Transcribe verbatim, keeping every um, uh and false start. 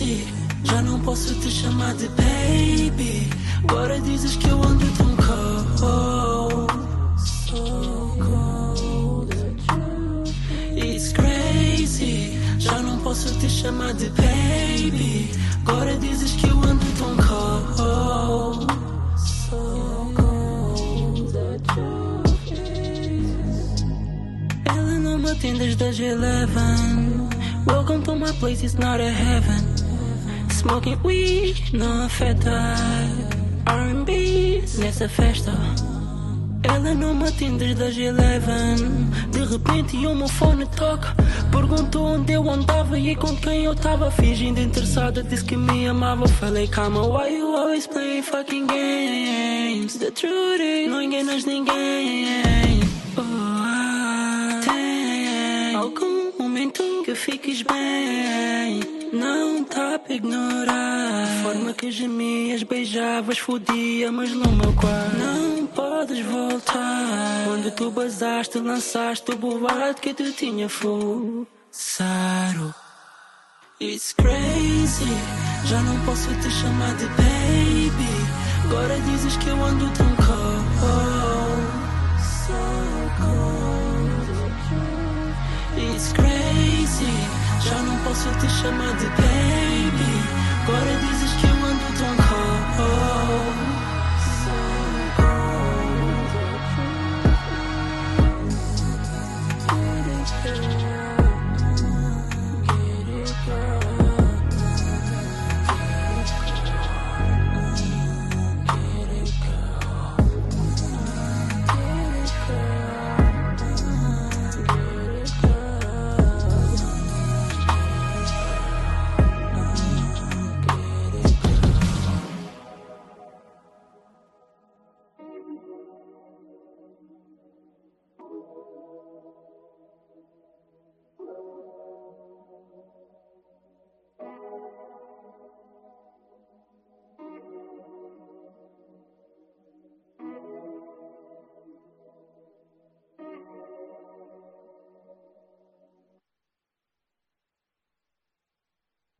crazy. Já não posso te chamar de baby. Agora dizes que eu ando tão cold, so cold. It's crazy. Já não posso te chamar de baby. Agora dizes que eu ando tão cold, so cold. Ela não me atende desde as eleven. Welcome to my place, it's not a heaven. Smoking weed não afeta R and B nessa festa. Ela não me atende desde as eleven. De repente o meu fone toca. Perguntou onde eu andava e com quem eu tava. Fingindo interessada, disse que me amava. Falei calma, why you always play fucking games? The truth is, não enganas ninguém. Oh, ah, tem algum momento que fiques bem. Não tá pra ignorar a forma que gemias, beijavas, fodia, mas no meu quarto não podes voltar. Quando tu basaste, lançaste o bobado que tu tinha fuçado. It's crazy. Já não posso te chamar de baby. Agora dizes que eu ando tão cold, so cold. It's crazy. Já não posso te chamar de baby. Agora dizes